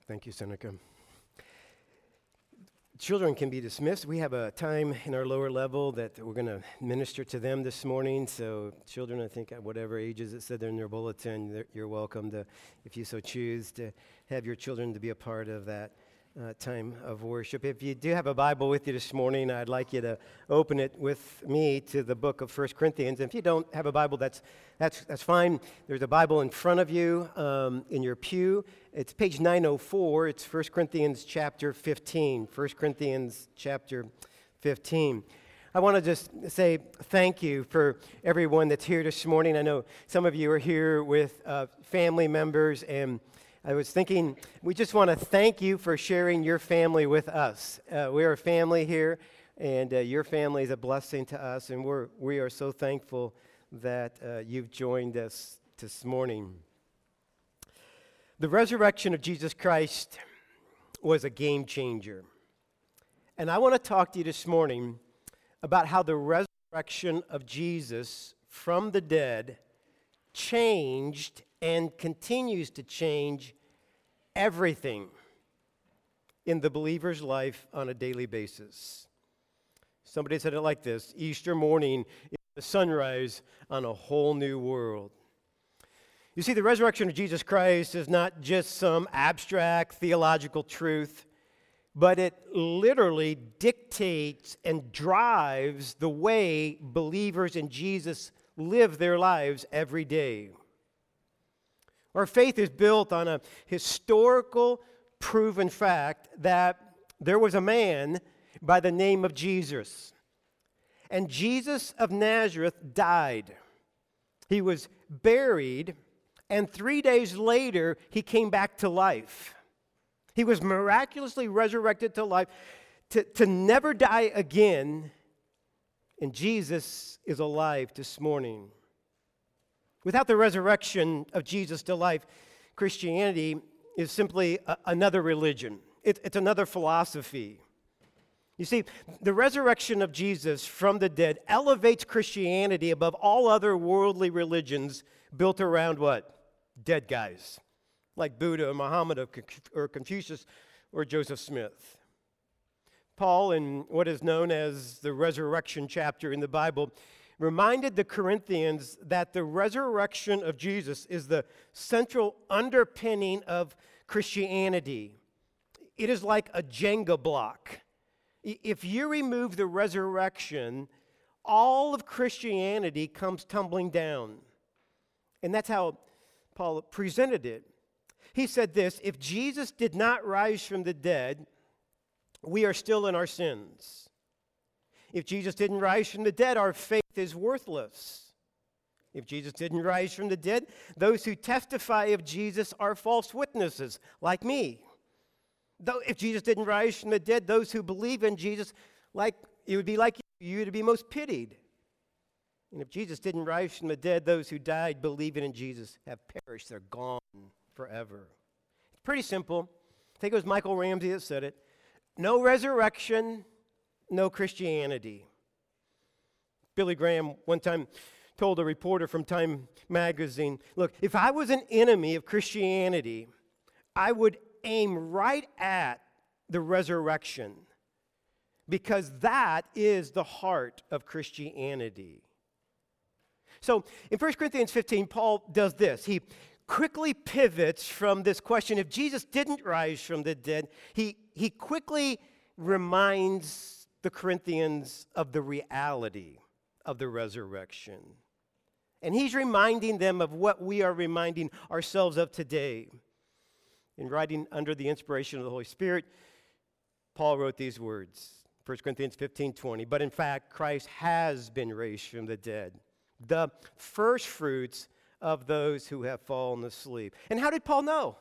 Thank you, Seneca. Children can be dismissed. We have a time in our lower level that we're going to minister to them this morning. So children, I think at whatever ages it said there in their bulletin, you're welcome to, if you so choose, to have your children to be a part of that time of worship. If you do have a Bible with you this morning, I'd like you to open it with me to the book of 1 Corinthians. And if you don't have a Bible, that's fine. There's a Bible in front of you in your pew. It's page 904. It's 1 Corinthians chapter 15. 1 Corinthians chapter 15. I want to just say thank you for everyone that's here this morning. I know some of you are here with family members, and I was thinking, we just want to thank you for sharing your family with us. We are a family here, and your family is a blessing to us, and we are so thankful that you've joined us this morning. The resurrection of Jesus Christ was a game changer. And I want to talk to you this morning about how the resurrection of Jesus from the dead changed and continues to change everything in the believer's life on a daily basis. Somebody said it like this: Easter morning is the sunrise on a whole new world. You see, the resurrection of Jesus Christ is not just some abstract theological truth, but it literally dictates and drives the way believers in Jesus live their lives every day. Our faith is built on a historical, proven fact that there was a man by the name of Jesus. And Jesus of Nazareth died. He was buried, and 3 days later, he came back to life. He was miraculously resurrected to life to never die again, and Jesus is alive this morning. Without the resurrection of Jesus to life, Christianity is simply another religion. It's another philosophy. You see, the resurrection of Jesus from the dead elevates Christianity above all other worldly religions built around what? Dead guys, like Buddha or Muhammad or Confucius or Joseph Smith. Paul, in what is known as the resurrection chapter in the Bible, reminded the Corinthians that the resurrection of Jesus is the central underpinning of Christianity. It is like a Jenga block. If you remove the resurrection, all of Christianity comes tumbling down. And that's how Paul presented it. He said this: if Jesus did not rise from the dead, we are still in our sins. If Jesus didn't rise from the dead, our faith is worthless. If Jesus didn't rise from the dead, those who testify of Jesus are false witnesses, like me. Though if Jesus didn't rise from the dead, those who believe in Jesus, it would be like you to be most pitied. And if Jesus didn't rise from the dead, those who died believing in Jesus have perished. They're gone forever. It's pretty simple. I think it was Michael Ramsey that said it. No resurrection, no Christianity. Billy Graham one time told a reporter from Time magazine, look, if I was an enemy of Christianity, I would aim right at the resurrection, because that is the heart of Christianity. So in 1 Corinthians 15, Paul does this. He quickly pivots from this question, if Jesus didn't rise from the dead, he quickly reminds the Corinthians of the reality of the resurrection. And he's reminding them of what we are reminding ourselves of today. In writing under the inspiration of the Holy Spirit, Paul wrote these words, 1 Corinthians 15:20, but in fact, Christ has been raised from the dead, the first fruits of those who have fallen asleep. And how did Paul know?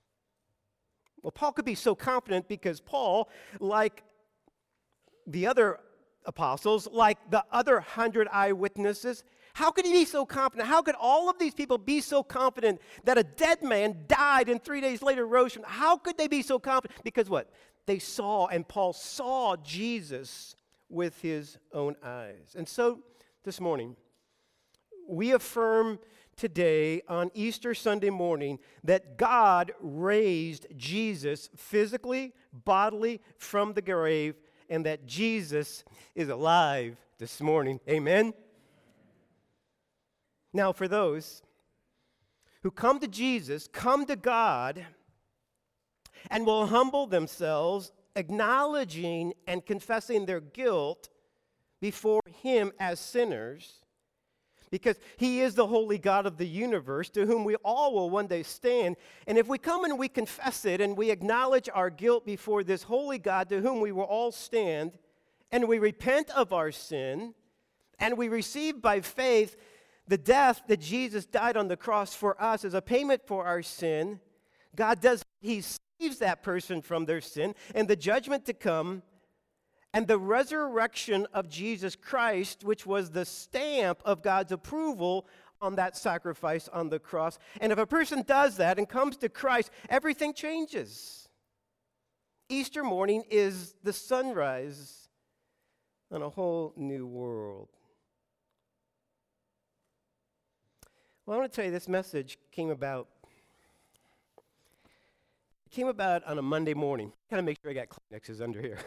Well, Paul could be so confident because Paul, like the other apostles, like the other 100 eyewitnesses, how could he be so confident? How could all of these people be so confident that a dead man died and 3 days later rose from? How could they be so confident? Because what? They saw, and Paul saw Jesus with his own eyes. And so this morning, we affirm today on Easter Sunday morning that God raised Jesus physically, bodily from the grave, and that Jesus is alive this morning. Amen? Now, for those who come to Jesus, come to God, and will humble themselves, acknowledging and confessing their guilt before Him as sinners, because He is the holy God of the universe, to whom we all will one day stand. And if we come and we confess it and we acknowledge our guilt before this holy God to whom we will all stand, and we repent of our sin, and we receive by faith the death that Jesus died on the cross for us as a payment for our sin, God does, He saves that person from their sin and the judgment to come, and the resurrection of Jesus Christ, which was the stamp of God's approval on that sacrifice on the cross. And if a person does that and comes to Christ, everything changes. Easter morning is the sunrise on a whole new world. Well, I want to tell you, this message came about on a Monday morning. Kind of make sure I got Kleenexes under here.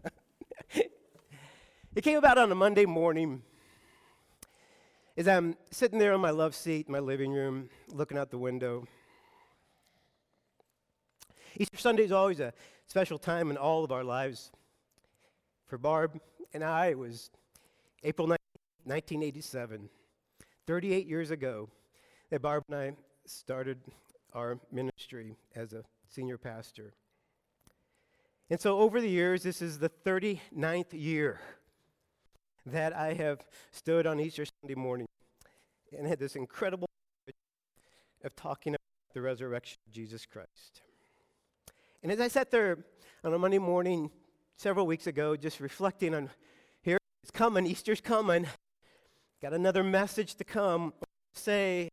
It came about on a Monday morning as I'm sitting there on my love seat in my living room, looking out the window. Easter Sunday is always a special time in all of our lives. For Barb and I, it was April 19, 1987, 38 years ago, that Barb and I started our ministry as a senior pastor. And so over the years, this is the 39th year that I have stood on Easter Sunday morning and had this incredible privilege of talking about the resurrection of Jesus Christ. And as I sat there on a Monday morning several weeks ago, just reflecting on, here it's coming, Easter's coming, got another message to come, say,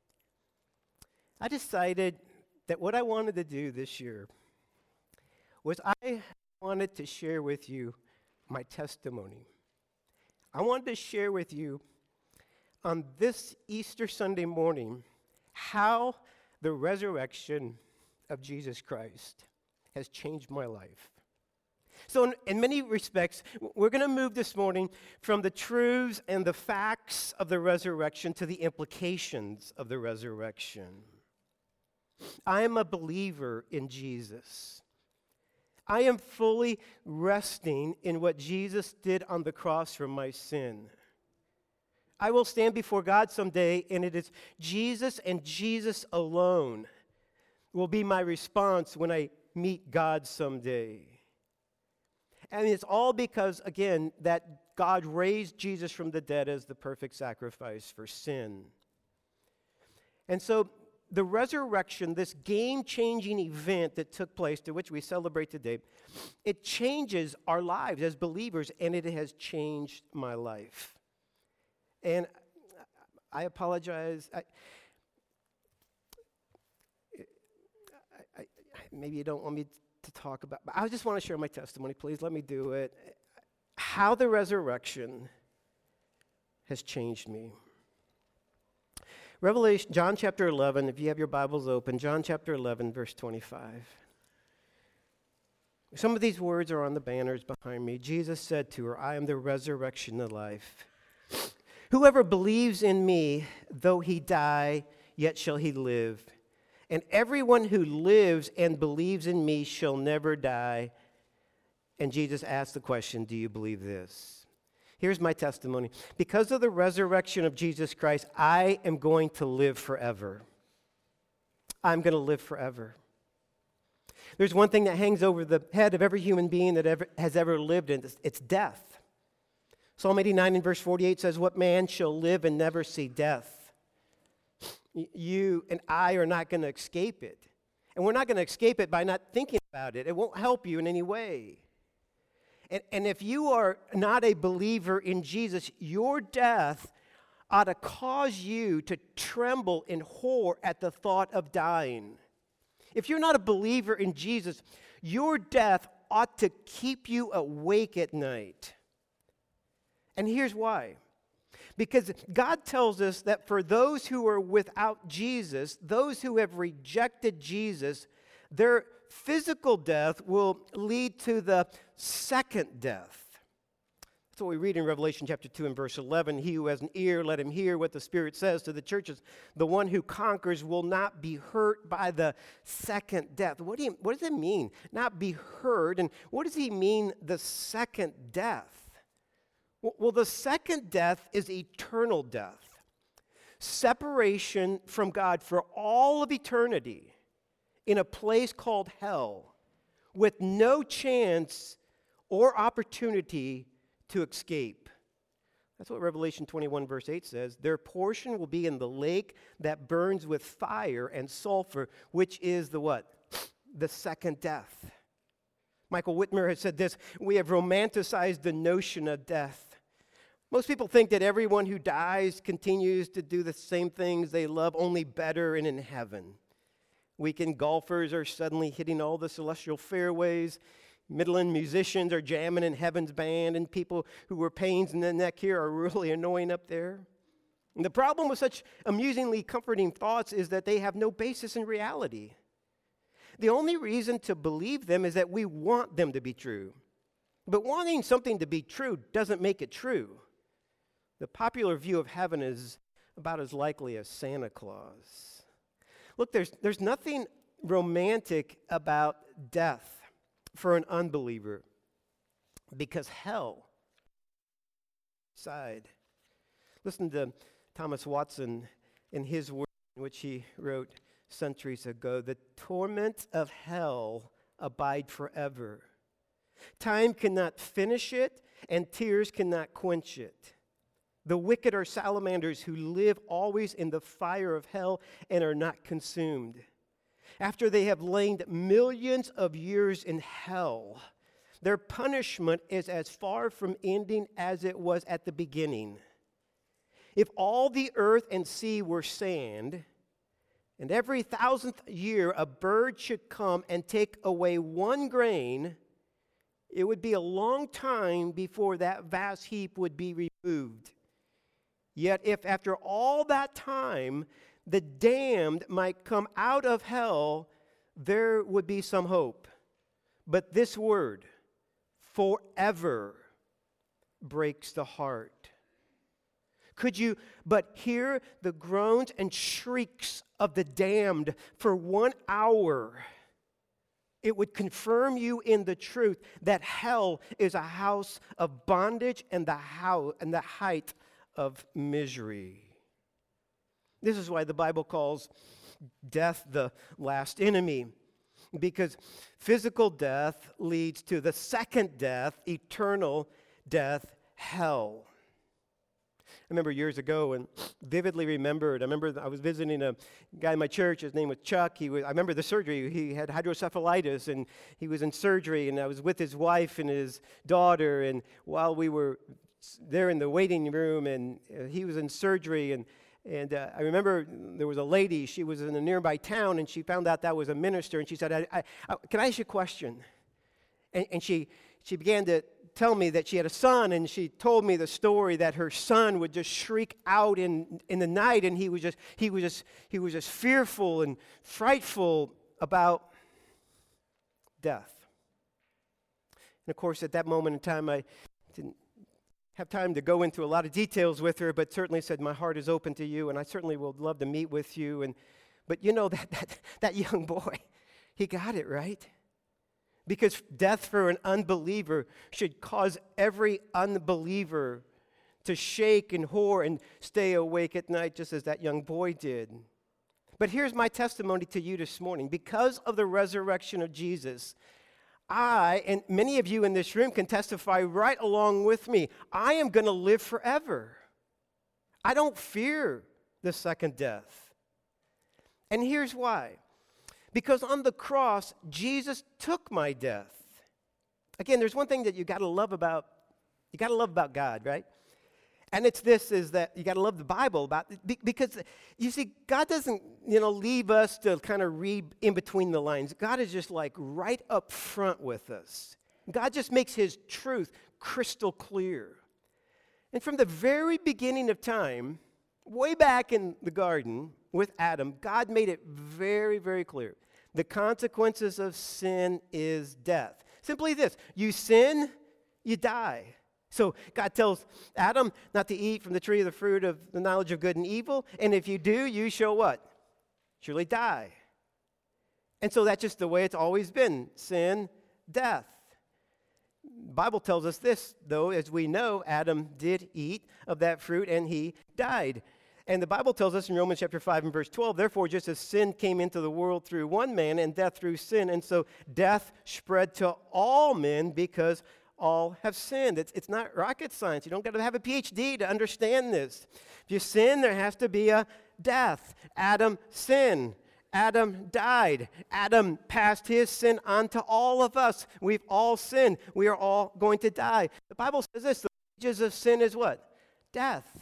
I decided that what I wanted to do this year was I wanted to share with you my testimony. I wanted to share with you on this Easter Sunday morning how the resurrection of Jesus Christ has changed my life. So in many respects, we're going to move this morning from the truths and the facts of the resurrection to the implications of the resurrection. I am a believer in Jesus. I am fully resting in what Jesus did on the cross for my sin. I will stand before God someday, and it is Jesus and Jesus alone will be my response when I meet God someday. And it's all because, again, that God raised Jesus from the dead as the perfect sacrifice for sin. And so the resurrection, this game-changing event that took place, to which we celebrate today, it changes our lives as believers, and it has changed my life. And I apologize. Maybe you don't want me to talk about, but I just want to share my testimony. Please let me do it. How the resurrection has changed me. Revelation, John chapter 11, if you have your Bibles open, John chapter 11, verse 25. Some of these words are on the banners behind me. Jesus said to her, I am the resurrection and life. Whoever believes in me, though he die, yet shall he live. And everyone who lives and believes in me shall never die. And Jesus asked the question, do you believe this? Here's my testimony. Because of the resurrection of Jesus Christ, I am going to live forever. I'm going to live forever. There's one thing that hangs over the head of every human being that has ever lived, and it's death. Psalm 89 in verse 48 says, what man shall live and never see death? You and I are not going to escape it. And we're not going to escape it by not thinking about it. It won't help you in any way. And if you are not a believer in Jesus, your death ought to cause you to tremble in horror at the thought of dying. If you're not a believer in Jesus, your death ought to keep you awake at night. And here's why. Because God tells us that for those who are without Jesus, those who have rejected Jesus, their physical death will lead to the second death. That's what we read in Revelation chapter 2 and verse 11. He who has an ear, let him hear what the Spirit says to the churches. The one who conquers will not be hurt by the second death. What does it mean, not be hurt? And what does he mean, the second death? Well, the second death is eternal death. Separation from God for all of eternity in a place called hell with no chance or opportunity to escape. That's what Revelation 21 verse 8 says. Their portion will be in the lake that burns with fire and sulfur, which is the what? The second death. Michael Whitmer has said this: we have romanticized the notion of death. Most people think that everyone who dies continues to do the same things they love, only better and in heaven. Weekend golfers are suddenly hitting all the celestial fairways. Midland musicians are jamming in heaven's band, and people who were pains in the neck here are really annoying up there. And the problem with such amusingly comforting thoughts is that they have no basis in reality. The only reason to believe them is that we want them to be true. But wanting something to be true doesn't make it true. The popular view of heaven is about as likely as Santa Claus. Look, there's nothing romantic about death for an unbeliever, because hell side. Listen to Thomas Watson in his work, which he wrote centuries ago. The torment of hell abide forever. Time cannot finish it, and tears cannot quench it. The wicked are salamanders who live always in the fire of hell and are not consumed. After they have lain millions of years in hell, their punishment is as far from ending as it was at the beginning. If all the earth and sea were sand, and every 1,000th year a bird should come and take away one grain, it would be a long time before that vast heap would be removed. Yet if after all that time the damned might come out of hell, there would be some hope. But this word, forever, breaks the heart. Could you but hear the groans and shrieks of the damned for 1 hour? It would confirm you in the truth that hell is a house of bondage and the height of misery. This is why the Bible calls death the last enemy, because physical death leads to the second death, eternal death, hell. I remember years ago and vividly remembered, I was visiting a guy in my church. His name was Chuck. I remember the surgery. He had hydrocephalitis, and he was in surgery, and I was with his wife and his daughter, and while we were there in the waiting room, and he was in surgery, and I remember there was a lady. She was in a nearby town, and she found out that was a minister, and she said, can I ask you a question? And she began to tell me that she had a son, and she told me the story that her son would just shriek out in the night, and he was just fearful and frightful about death. And of course, at that moment in time, I didn't have time to go into a lot of details with her, but certainly said, my heart is open to you, and I certainly would love to meet with you. But you know, that young boy, he got it, right? Because death for an unbeliever should cause every unbeliever to shake and horror and stay awake at night, just as that young boy did. But here's my testimony to you this morning. Because of the resurrection of Jesus, I, and many of you in this room can testify right along with me, I am going to live forever. I don't fear the second death. And here's why. Because on the cross, Jesus took my death. Again, there's one thing that you got to love about God, right? And it's this, is that you got to love the Bible because you see, God doesn't, leave us to kind of read in between the lines. God is just like right up front with us. God just makes his truth crystal clear. And from the very beginning of time, way back in the garden with Adam, God made it very, very clear. The consequences of sin is death. Simply this: you sin, you die. So God tells Adam not to eat from the tree of the fruit of the knowledge of good and evil, and if you do, you shall what? Surely die. And so that's just the way it's always been: sin, death. The Bible tells us this, though, as we know, Adam did eat of that fruit and he died. And the Bible tells us in Romans chapter 5 and verse 12, therefore, just as sin came into the world through one man and death through sin, and so death spread to all men because all have sinned. It's not rocket science. You don't got to have a PhD to understand this. If you sin, there has to be a death. Adam sinned. Adam died. Adam passed his sin on to all of us. We've all sinned. We are all going to die. The Bible says this: the wages of sin is what? Death.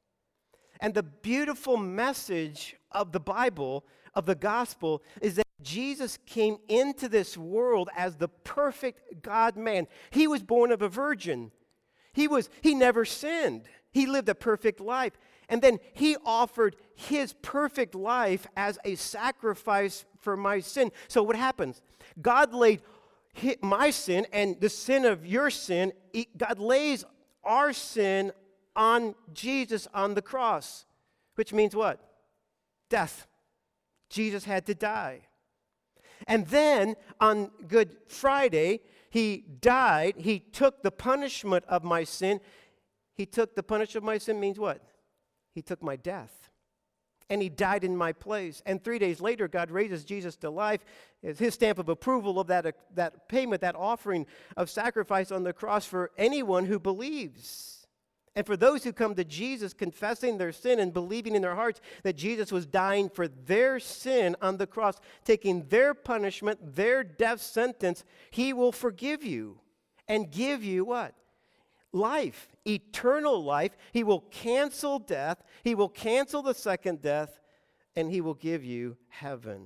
And the beautiful message of the Bible, of the gospel, is that Jesus came into this world as the perfect God-man. He was born of a virgin. He never sinned. He lived a perfect life. And then he offered his perfect life as a sacrifice for my sin. So what happens? God laid my sin and the sin of your sin, God lays our sin on Jesus on the cross, which means what? Death. Jesus had to die. And then on Good Friday, he died. He took the punishment of my sin. He took the punishment of my sin means what? He took my death. And he died in my place. And 3 days later, God raises Jesus to life. It's his stamp of approval of that payment, that offering of sacrifice on the cross for anyone who believes. And for those who come to Jesus confessing their sin and believing in their hearts that Jesus was dying for their sin on the cross, taking their punishment, their death sentence, he will forgive you and give you what? Life, eternal life. He will cancel death. He will cancel the second death, and he will give you heaven.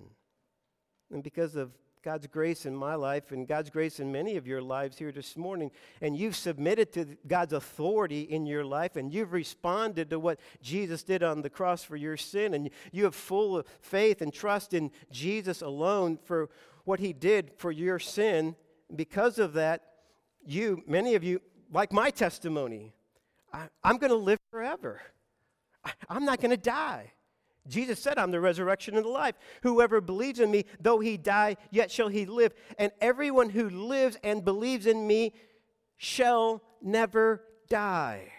And because of God's grace in my life and God's grace in many of your lives here this morning, and you've submitted to God's authority in your life, and you've responded to what Jesus did on the cross for your sin, and you have full faith and trust in Jesus alone for what he did for your sin. Because of that, many of you, like my testimony, I'm going to live forever. I'm not going to die. Jesus said, I'm the resurrection and the life. Whoever believes in me, though he die, yet shall he live. And everyone who lives and believes in me shall never die.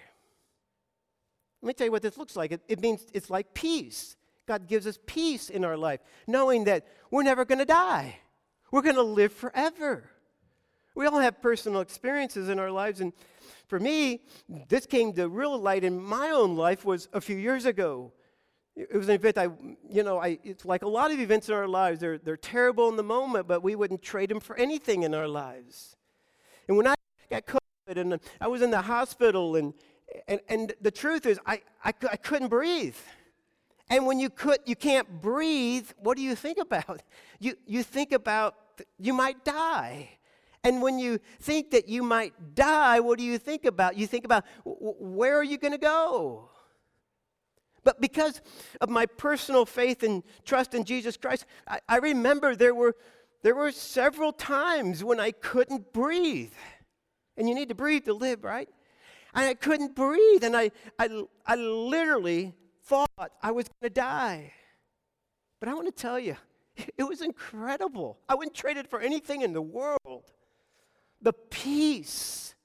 Let me tell you what this looks like. It means it's like peace. God gives us peace in our life, knowing that we're never going to die. We're going to live forever. We all have personal experiences in our lives, and for me, this came to real light in my own life was a few years ago. It was an event it's like a lot of events in our lives. They're terrible in the moment, but we wouldn't trade them for anything in our lives. And when I got COVID and I was in the hospital, and the truth is I couldn't breathe. And when you can't breathe, what do you think about? You think about you might die. And when you think that you might die, what do you think about? You think about where are you going to go? But because of my personal faith and trust in Jesus Christ, I remember there were several times when I couldn't breathe. And you need to breathe to live, right? And I couldn't breathe, and I literally thought I was going to die. But I want to tell you, it was incredible. I wouldn't trade it for anything in the world. The peace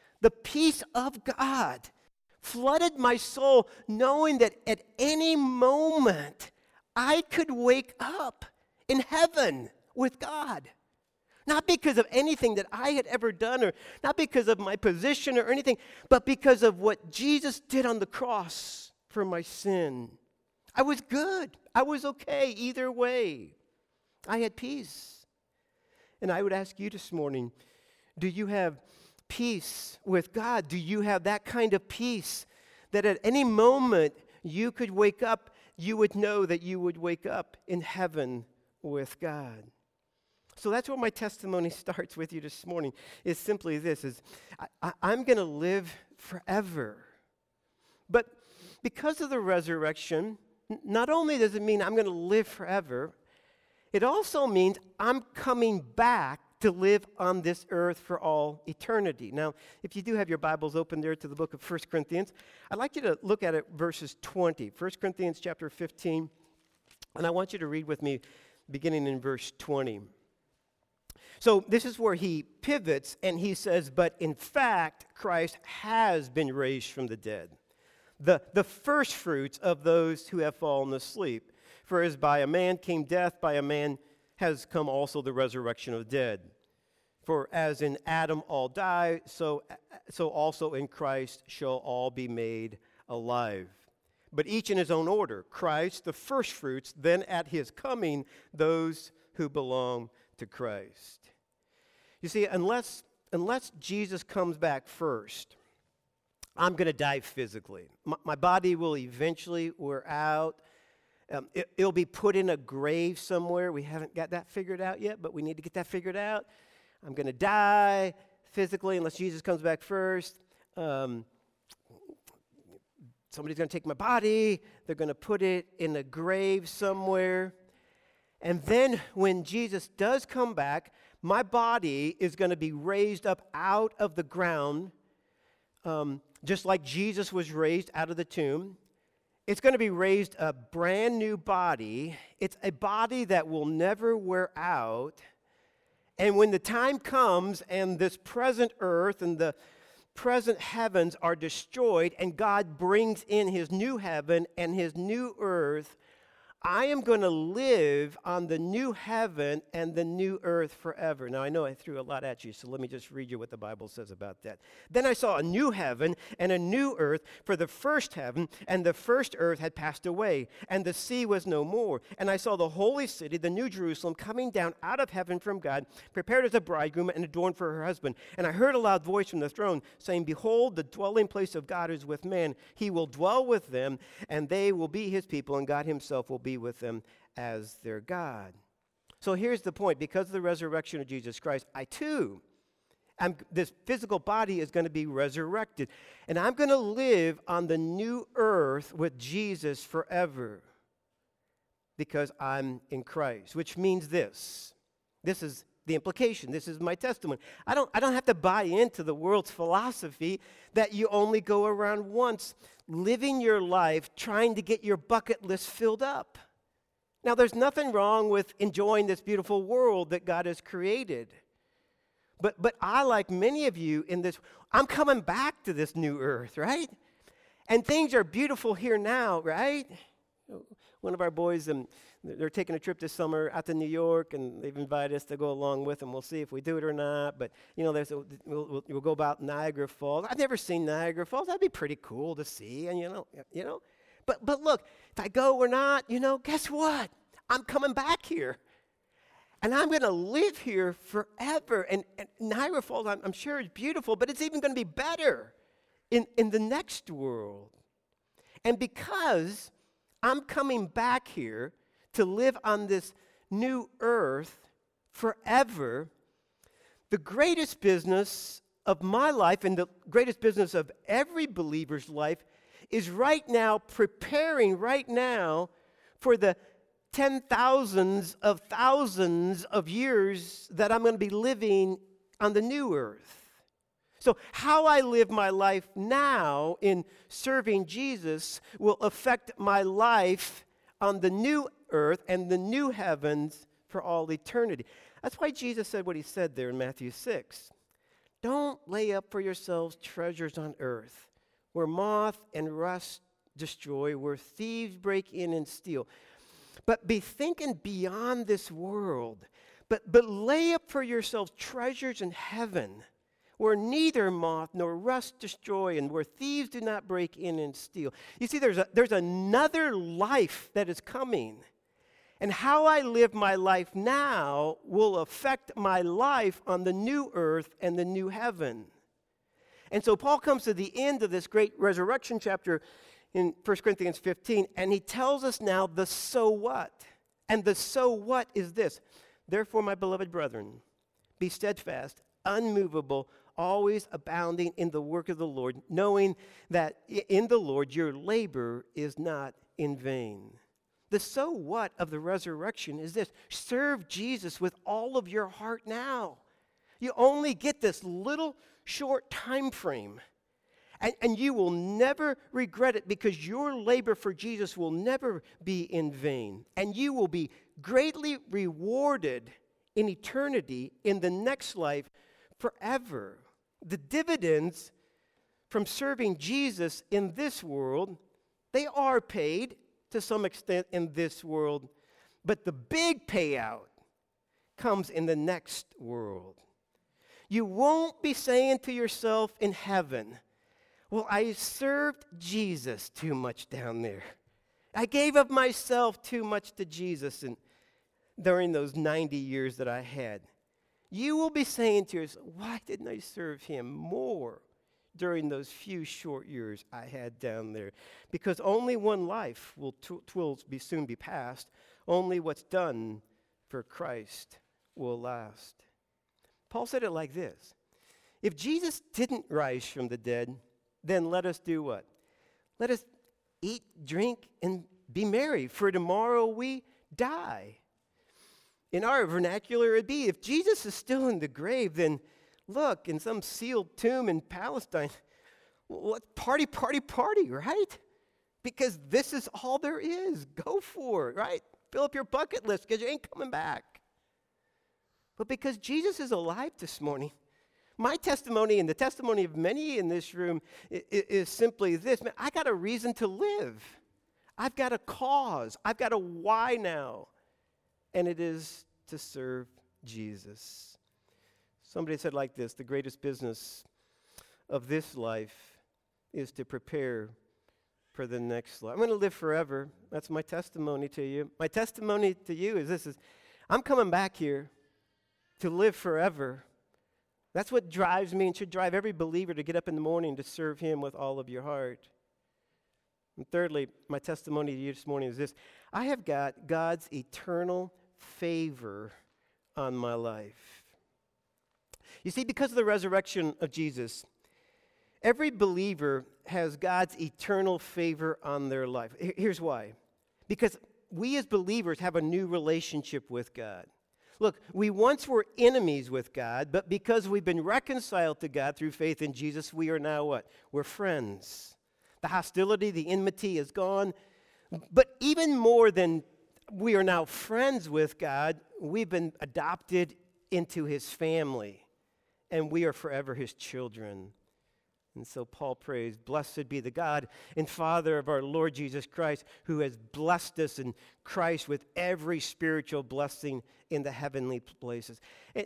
of God flooded my soul, knowing that at any moment I could wake up in heaven with God. Not because of anything that I had ever done, or not because of my position or anything, but because of what Jesus did on the cross for my sin. I was good. I was okay either way. I had peace. And I would ask you this morning, do you have peace with God? Do you have that kind of peace that at any moment you could wake up, you would know that you would wake up in heaven with God? So that's where my testimony starts with you this morning, is simply this, I'm going to live forever But because of the resurrection, not only does it mean I'm going to live forever, it also means I'm coming back to live on this earth for all eternity. Now, if you do have your Bibles open there to the book of 1 Corinthians, I'd like you to look at it verses 20. 1 Corinthians chapter 15, and I want you to read with me beginning in verse 20. So this is where he pivots and he says, but in fact, Christ has been raised from the dead, the first fruits of those who have fallen asleep. For as by a man came death, by a man has come also the resurrection of the dead. For as in Adam all die, so also in Christ shall all be made alive. But each in his own order. Christ, the first fruits, then at his coming, those who belong to Christ. You see, unless Jesus comes back first, I'm going to die physically. My body will eventually wear out. It'll be put in a grave somewhere. We haven't got that figured out yet, but we need to get that figured out. I'm going to die physically unless Jesus comes back first. Somebody's going to take my body. They're going to put it in a grave somewhere. And then when Jesus does come back, my body is going to be raised up out of the ground, just like Jesus was raised out of the tomb. It's going to be raised a brand new body. It's a body that will never wear out. And when the time comes and this present earth and the present heavens are destroyed and God brings in his new heaven and his new earth, I am going to live on the new heaven and the new earth forever. Now, I know I threw a lot at you, so let me just read you what the Bible says about that. Then I saw a new heaven and a new earth, for the first heaven and the first earth had passed away, and the sea was no more. And I saw the holy city, the new Jerusalem, coming down out of heaven from God, prepared as a bridegroom and adorned for her husband. And I heard a loud voice from the throne, saying, Behold, the dwelling place of God is with man. He will dwell with them, and they will be his people, and God himself will be with them as their God. So here's the point. Because of the resurrection of Jesus Christ, I too, this physical body is going to be resurrected. And I'm going to live on the new earth with Jesus forever because I'm in Christ, which means this. This is the implication. This is my testimony. I don't have to buy into the world's philosophy that you only go around once, living your life trying to get your bucket list filled up. Now, there's nothing wrong with enjoying this beautiful world that God has created. But I, like many of you in this, I'm coming back to this new earth, right? And things are beautiful here now, right? One of our boys, they're taking a trip this summer out to New York, and they've invited us to go along with them. We'll see if we do it or not. But, you know, we'll go about Niagara Falls. I've never seen Niagara Falls. That'd be pretty cool to see, and, you know. But look, if I go or not, guess what? I'm coming back here. And I'm going to live here forever. And Niagara Falls, I'm sure is beautiful, but it's even going to be better in the next world. And because I'm coming back here to live on this new earth forever, the greatest business of my life and the greatest business of every believer's life is right now preparing for the 10,000s of thousands of years that I'm going to be living on the new earth. So how I live my life now in serving Jesus will affect my life on the new earth and the new heavens for all eternity. That's why Jesus said what he said there in Matthew 6. Don't lay up for yourselves treasures on earth, where moth and rust destroy, where thieves break in and steal. But be thinking beyond this world. But lay up for yourselves treasures in heaven, where neither moth nor rust destroy, and where thieves do not break in and steal. You see, there's another life that is coming. And how I live my life now will affect my life on the new earth and the new heaven. And so Paul comes to the end of this great resurrection chapter in 1 Corinthians 15, and he tells us now the so what. And the so what is this. Therefore, my beloved brethren, be steadfast, unmovable, always abounding in the work of the Lord, knowing that in the Lord your labor is not in vain. The so what of the resurrection is this: serve Jesus with all of your heart now. You only get this little short time frame, and you will never regret it, because your labor for Jesus will never be in vain, and you will be greatly rewarded in eternity, in the next life, forever. The dividends from serving Jesus in this world, they are paid to some extent in this world, but the big payout comes in the next world. You won't be saying to yourself in heaven, well, I served Jesus too much down there. I gave of myself too much to Jesus during those 90 years that I had. You will be saying to yourself, why didn't I serve him more during those few short years I had down there? Because only one life will soon be passed. Only what's done for Christ will last. Paul said it like this: if Jesus didn't rise from the dead, then let us do what? Let us eat, drink, and be merry, for tomorrow we die. In our vernacular, it'd be, if Jesus is still in the grave, then look, in some sealed tomb in Palestine, well, party, party, party, right? Because this is all there is. Go for it, right? Fill up your bucket list, because you ain't coming back. But because Jesus is alive this morning, my testimony and the testimony of many in this room is simply this: man, I got a reason to live. I've got a cause. I've got a why now. And it is to serve Jesus. Somebody said like this: the greatest business of this life is to prepare for the next life. I'm going to live forever. That's my testimony to you. My testimony to you is this: I'm coming back here to live forever. That's what drives me and should drive every believer to get up in the morning to serve him with all of your heart. And thirdly, my testimony to you this morning is this: I have got God's eternal favor on my life. You see, because of the resurrection of Jesus, every believer has God's eternal favor on their life. Here's why. Because we as believers have a new relationship with God. Look, we once were enemies with God, but because we've been reconciled to God through faith in Jesus, we are now what? We're friends. The hostility, the enmity is gone. But even more than we are now friends with God, we've been adopted into his family, and we are forever his children. And so Paul prays, blessed be the God and Father of our Lord Jesus Christ, who has blessed us in Christ with every spiritual blessing in the heavenly places.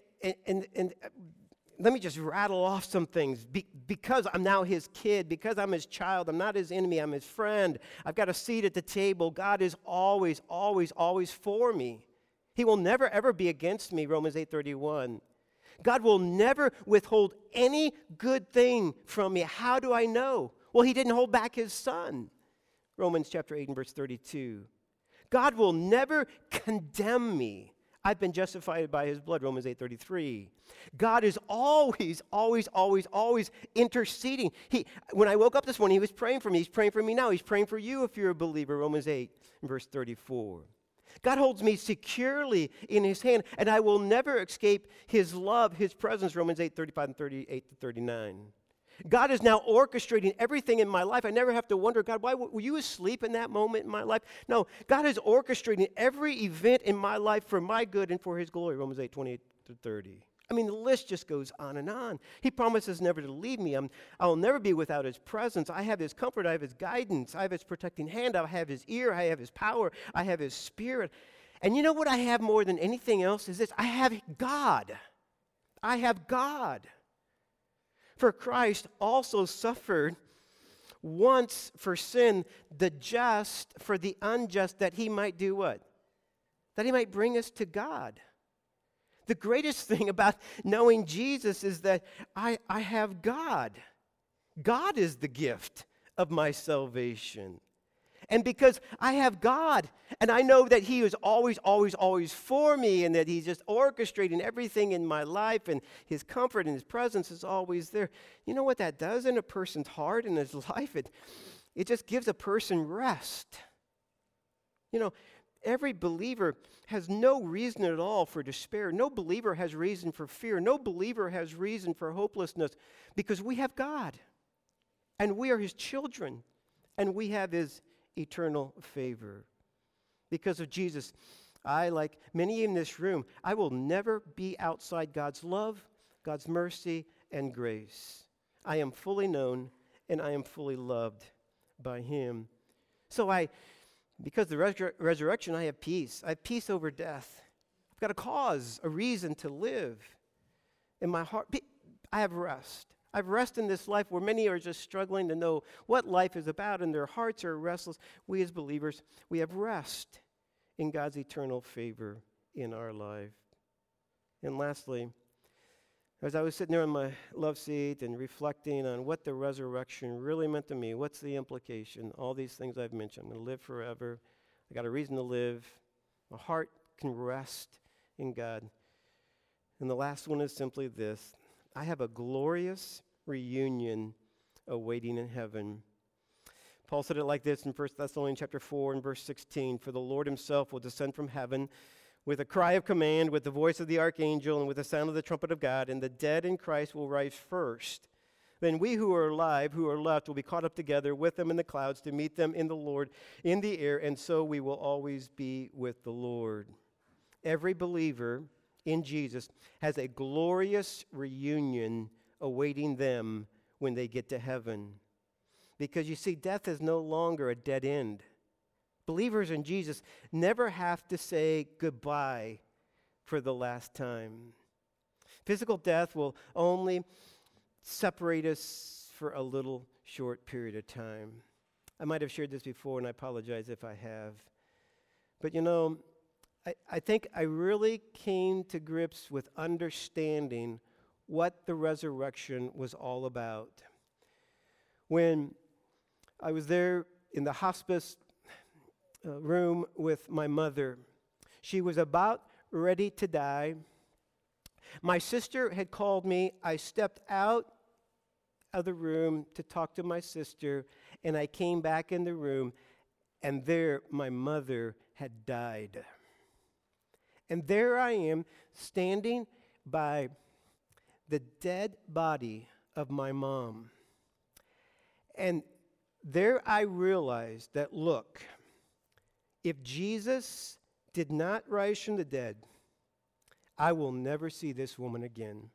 And let me just rattle off some things. Because I'm now his kid, because I'm his child, I'm not his enemy, I'm his friend. I've got a seat at the table. God is always, always, always for me. He will never, ever be against me, Romans 8:31. God will never withhold any good thing from me. How do I know? Well, he didn't hold back his son. Romans chapter 8 and verse 32. God will never condemn me. I've been justified by his blood, Romans 8:33. God is always, always, always, always interceding. When I woke up this morning, he was praying for me. He's praying for me now. He's praying for you if you're a believer, Romans 8 and verse 34. God holds me securely in his hand, and I will never escape his love, his presence, Romans 8:35 and 38 to 39. God is now orchestrating everything in my life. I never have to wonder, God, why were you asleep in that moment in my life? No, God is orchestrating every event in my life for my good and for his glory, Romans 8:28 to 30. I mean, the list just goes on and on. He promises never to leave me. I will never be without his presence. I have his comfort. I have his guidance. I have his protecting hand. I have his ear. I have his power. I have his spirit. And you know what I have more than anything else is this: I have God. I have God. For Christ also suffered once for sin, the just for the unjust, that he might do what? That he might bring us to God. The greatest thing about knowing Jesus is that I have God. God is the gift of my salvation. And because I have God, and I know that he is always, always, always for me, and that he's just orchestrating everything in my life, and his comfort and his presence is always there. You know what that does in a person's heart and his life? It just gives a person rest. You know, every believer has no reason at all for despair. No believer has reason for fear. No believer has reason for hopelessness, because we have God, and we are his children, and we have his eternal favor. Because of Jesus, I, like many in this room, I will never be outside God's love, God's mercy, and grace. I am fully known, and I am fully loved by him. So because of the resurrection, I have peace. I have peace over death. I've got a cause, a reason to live. In my heart, I have rest. I have rest in this life where many are just struggling to know what life is about, and their hearts are restless. We as believers, we have rest in God's eternal favor in our life. And lastly, as I was sitting there on my love seat and reflecting on what the resurrection really meant to me, what's the implication? All these things I've mentioned. I'm going to live forever. I got a reason to live. My heart can rest in God. And the last one is simply this: I have a glorious reunion awaiting in heaven. Paul said it like this in 1 Thessalonians chapter 4 and verse 16: For the Lord himself will descend from heaven with a cry of command, with the voice of the archangel, and with the sound of the trumpet of God, and the dead in Christ will rise first. Then we who are alive, who are left, will be caught up together with them in the clouds to meet them in the Lord in the air, and so we will always be with the Lord. Every believer in Jesus has a glorious reunion awaiting them when they get to heaven. Because you see, death is no longer a dead end. Believers in Jesus never have to say goodbye for the last time. Physical death will only separate us for a little short period of time. I might have shared this before, and I apologize if I have. But you know, I think I really came to grips with understanding what the resurrection was all about. When I was there in the hospice room with my mother, she was about ready to die. My sister had called me. I stepped out of the room to talk to my sister, and I came back in the room, and there my mother had died. And there I am, standing by the dead body of my mom. And there I realized that, look, if Jesus did not rise from the dead, I will never see this woman again.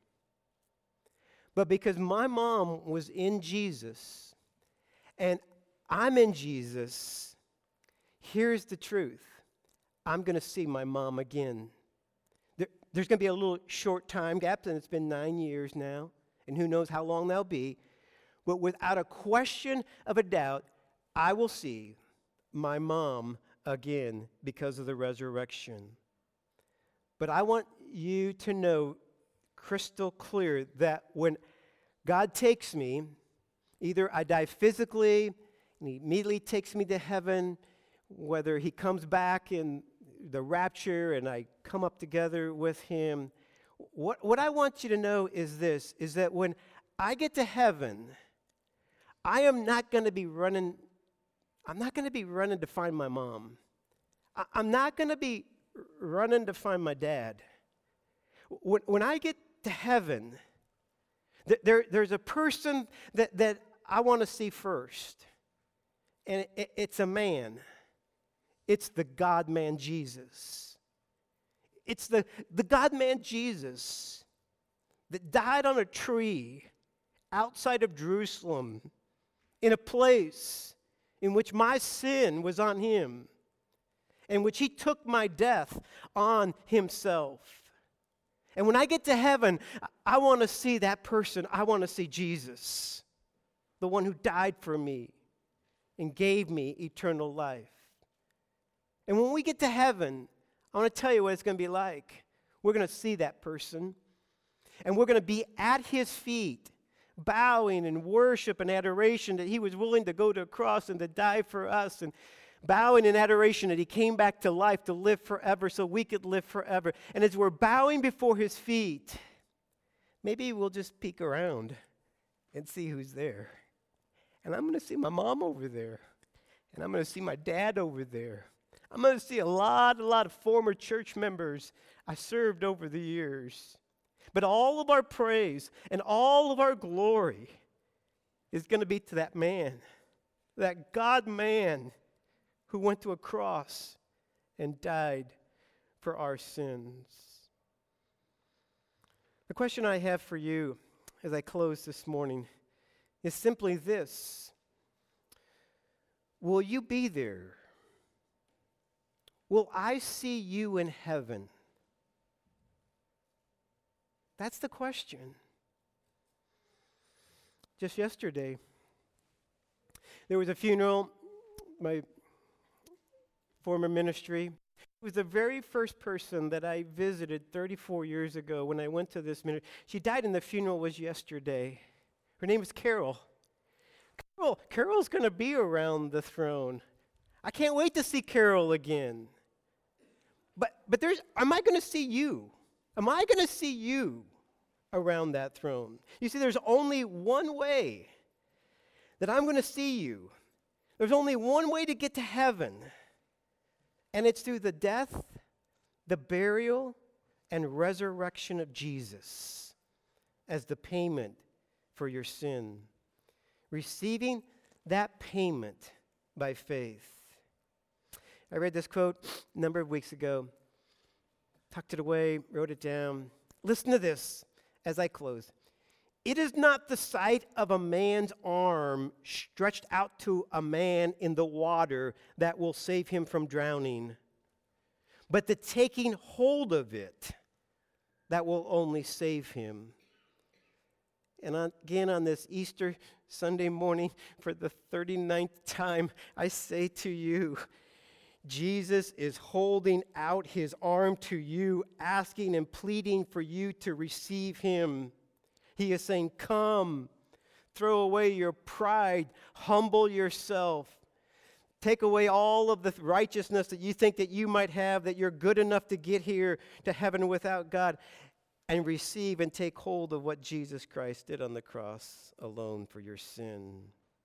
But because my mom was in Jesus, and I'm in Jesus, here's the truth. I'm going to see my mom again. There's going to be a little short time gap, and it's been 9 years now, and who knows how long that'll be. But without a question of a doubt, I will see my mom again because of the resurrection. But I want you to know crystal clear that when God takes me, either I die physically, and he immediately takes me to heaven, whether he comes back in the rapture and I come up together with him. What I want you to know is this, is that when I get to heaven, I am not going to be running, I'm not going to be running to find my mom. I'm not going to be running to find my dad. When I get to heaven, there's a person that I want to see first. And it's a man. It's the God-man Jesus. It's the God-man Jesus that died on a tree outside of Jerusalem in a place in which my sin was on him, in which he took my death on himself. And when I get to heaven, I want to see that person. I want to see Jesus, the one who died for me and gave me eternal life. And when we get to heaven, I want to tell you what it's going to be like. We're going to see that person, and we're going to be at his feet, bowing in worship and adoration that he was willing to go to a cross and to die for us. And bowing in adoration that he came back to life to live forever so we could live forever. And as we're bowing before his feet, maybe we'll just peek around and see who's there. And I'm going to see my mom over there. And I'm going to see my dad over there. I'm going to see a lot of former church members I served over the years. But all of our praise and all of our glory is going to be to that man, that God-man who went to a cross and died for our sins. The question I have for you as I close this morning is simply this: will you be there? Will I see you in heaven? That's the question. Just yesterday, there was a funeral, my former ministry. It was the very first person that I visited 34 years ago when I went to this ministry. She died and the funeral was yesterday. Her name is Carol. Carol's going to be around the throne. I can't wait to see Carol again. But am I going to see you? Am I going to see you around that throne? You see, there's only one way that I'm going to see you. There's only one way to get to heaven, and it's through the death, the burial, and resurrection of Jesus as the payment for your sin. Receiving that payment by faith. I read this quote a number of weeks ago, tucked it away, wrote it down. Listen to this as I close. It is not the sight of a man's arm stretched out to a man in the water that will save him from drowning, but the taking hold of it that will only save him. And again, on this Easter Sunday morning, for the 39th time, I say to you, Jesus is holding out his arm to you, asking and pleading for you to receive him. He is saying, come, throw away your pride, humble yourself, take away all of the righteousness that you think that you might have, that you're good enough to get here to heaven without God, and receive and take hold of what Jesus Christ did on the cross alone for your sin.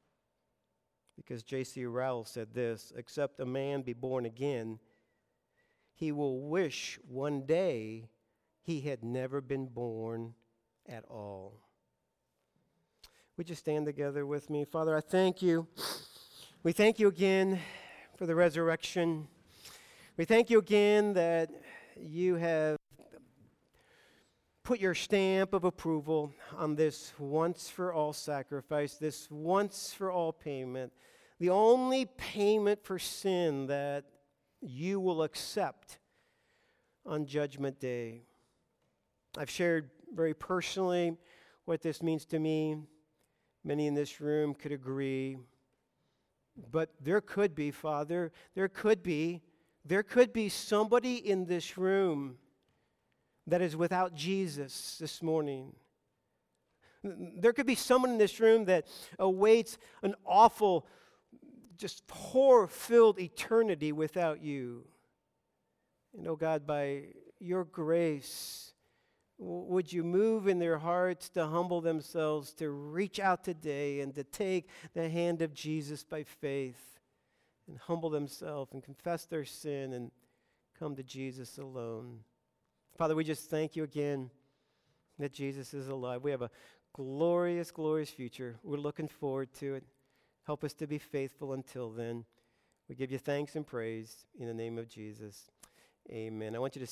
Because J.C. Rowell said this: except a man be born again, he will wish one day he had never been born at all. Would you stand together with me? Father, I thank you. We thank you again for the resurrection. We thank you again that you have put your stamp of approval on this once-for-all sacrifice, this once-for-all payment, the only payment for sin that you will accept on Judgment Day. I've shared very personally what this means to me. Many in this room could agree. But there could be, Father, there could be somebody in this room that is without Jesus this morning. There could be someone in this room that awaits an awful, just horror-filled eternity without you. And oh God, by your grace, would you move in their hearts to humble themselves, to reach out today and to take the hand of Jesus by faith and humble themselves and confess their sin and come to Jesus alone. Father, we just thank you again that Jesus is alive. We have a glorious, glorious future. We're looking forward to it. Help us to be faithful until then. We give you thanks and praise in the name of Jesus. Amen. I want you to